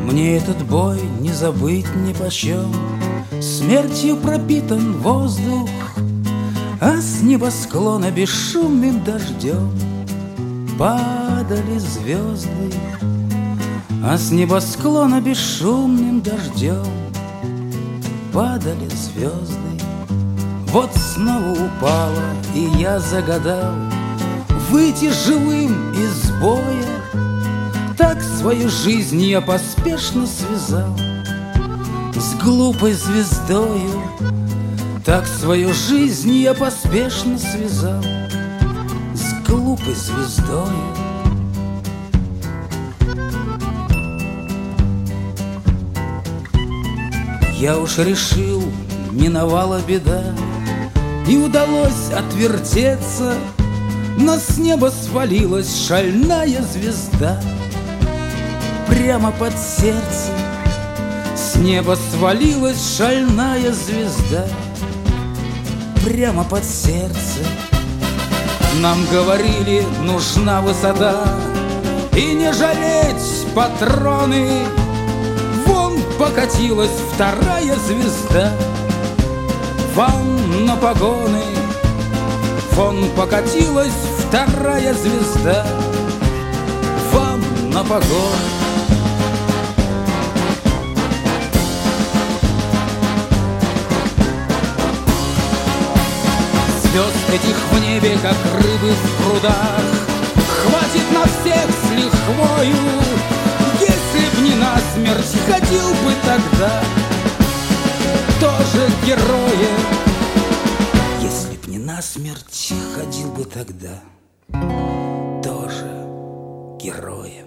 Мне этот бой не забыть ни почем. Смертью пропитан воздух, а с небосклона бесшумным дождем падали звезды, а с небосклона бесшумным дождем падали звезды. Вот снова упала, и я загадал выйти живым из боя. Так свою жизнь я поспешно связал с глупой звездою. Так свою жизнь я поспешно связал с глупой звездою. Я уж решил, миновала беда, не удалось отвертеться, но с неба свалилась шальная звезда прямо под сердце. С неба свалилась шальная звезда прямо под сердце. Нам говорили, нужна высота и не жалеть патроны. Вон покатилась вторая звезда вам на погоны. Вон покатилась вторая звезда вам на погоны. Звезд этих в небе, как рыбы в прудах, хватит на всех с лихвою. Если б не насмерть, ходил бы тогда тоже героем. Если б не насмерть, ходил бы тогда тоже героем.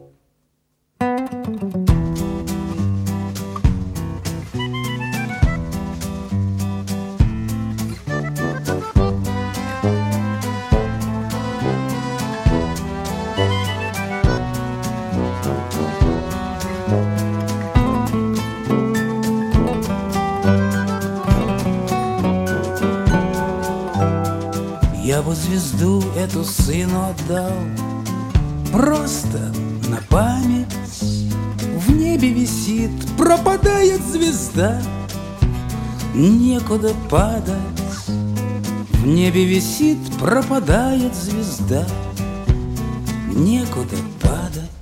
Я бы звезду эту сыну отдал просто на память. В небе висит, пропадает звезда, некуда падать. В небе висит, пропадает звезда, некуда падать.